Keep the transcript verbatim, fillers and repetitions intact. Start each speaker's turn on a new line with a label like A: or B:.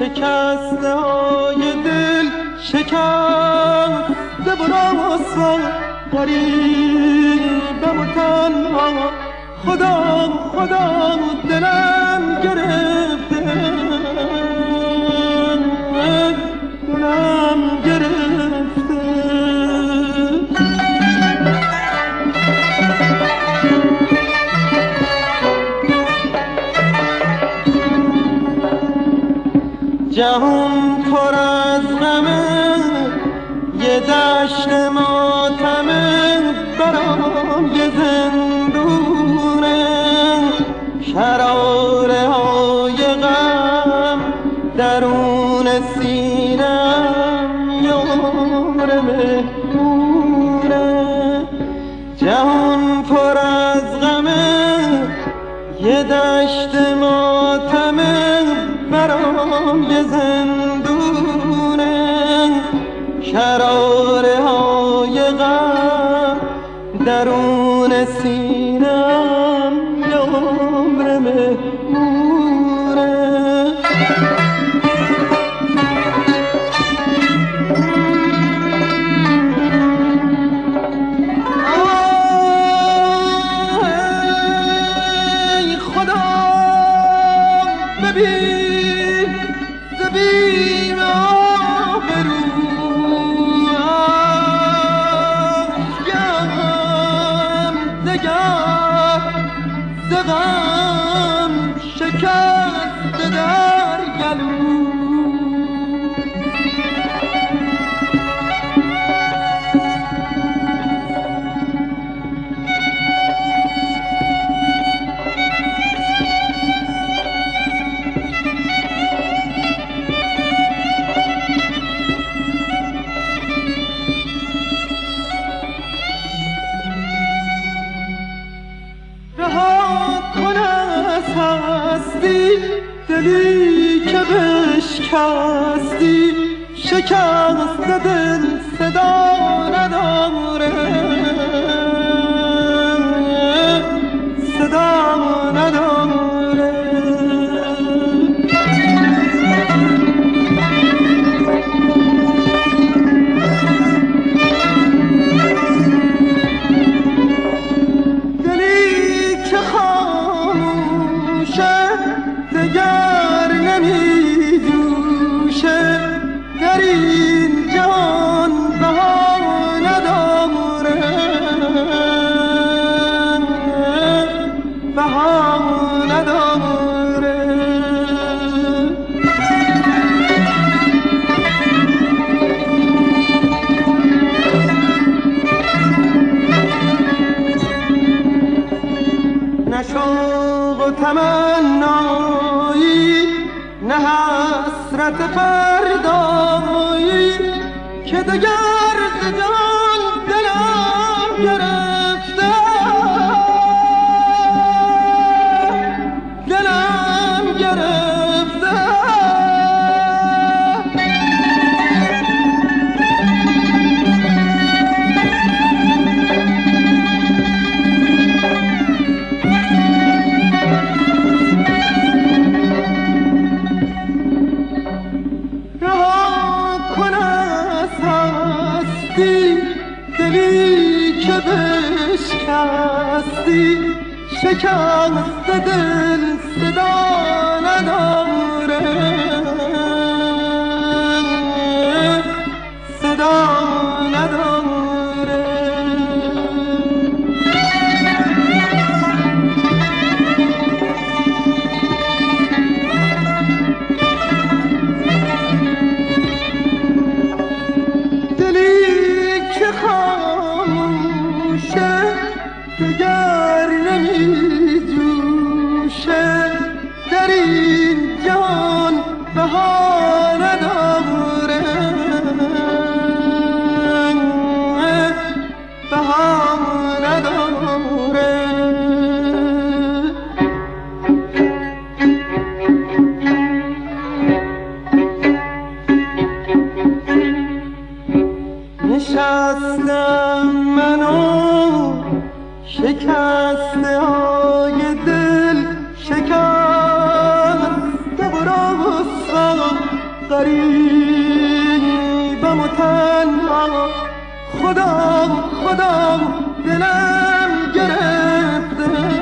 A: شکسته های دل شکسته و راسا غریبم و تنها خدا خدا دلم گرفته دلم گرفته جهان پر از غمه یه دشت ماتمه برام یه زندونه شراره های غم درون سینم یار مهمونه جهان پر از غمه یه دشت ماتمه برام یه زندونه شراره های غم درون سینم یار مهمونه ای خدا ببین زبیم آبرو اشیم دگر زغم شکست در گلو دلی که بشکستی شکست دل صدا نداره صدا نداره دلی که خاموشه دگر نمی جوشه در این جهان بها نداره بها نداره نه شوق و تمنایی نه حسرت فردایی که دگر ز جان دلم گرفته دلم گرفته دلی که بشکستی شکست دل صدا نداره صدا نداره خاموشه دگر نمی جوشه در این غریبم و تنها، خدا خدا دلم گرفته.